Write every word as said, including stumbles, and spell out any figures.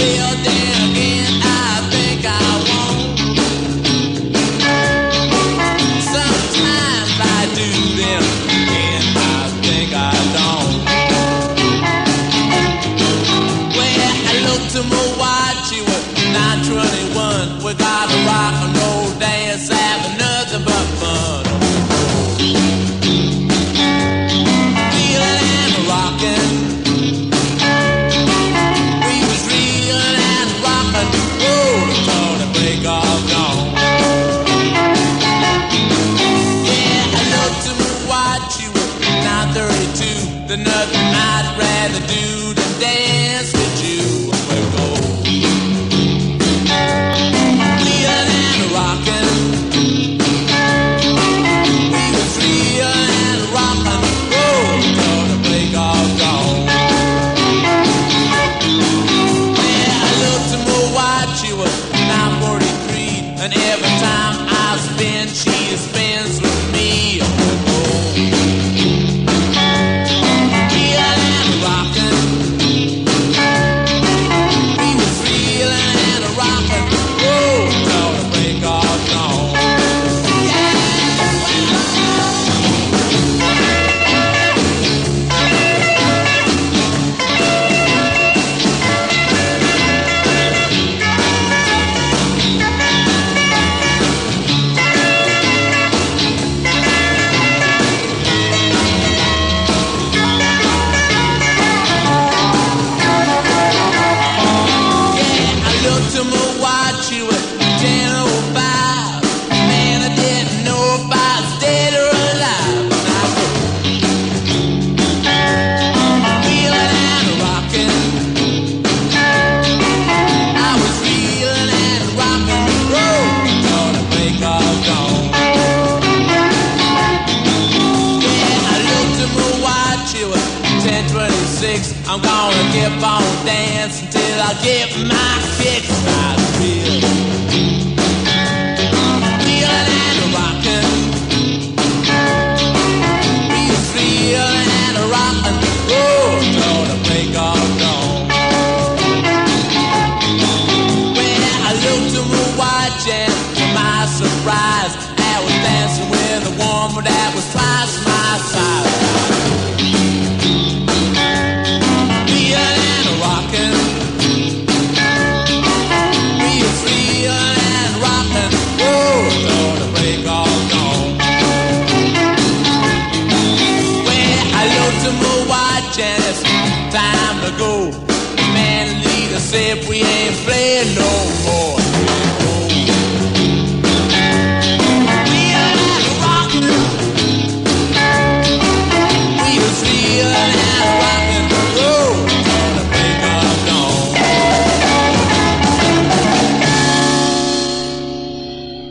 Well, then again, I think I won't. Sometimes I do, then again, I think I don't. Well, I look to my watch, it was nine twenty-one. We got a rock and roll dance, having nothing but fun. Feeling and rocking. We was reeling and rocking. Oh, until the break of dawn. Yeah, I looked to my watch, it was nine thirty-two. There's nothing I'd rather do than dance with you. We'll go. Feeling and rocking. We was reeling and rocking. Oh, until the break of dawn. Yeah, I looked to my watch, it was nine forty-three. And every time I spin, she spins with me. Feeling and rocking. We was reeling and rocking. Oh, until the break of dawn. Yeah, I looked to my watch, it was ten oh five. Man, I didn't know if I was dead or alive. And I was feeling and rocking. I was feeling and rocking. Oh, until the break of dawn. Yeah, I looked to my watch, it was ten twenty-six. I'm gonna keep on dancing till I get my kicks right real. Feeling and rocking. We was feeling and rocking. Oh, until the break of dawn. When I looked to my watch and to my surprise, I was dancing with a woman that was twice my size. Feeling and rocking. We was feeling and rocking. Oh, until the break of dawn. Well, I looked to my watch and it's time to go. The man leader said we ain't playing no more.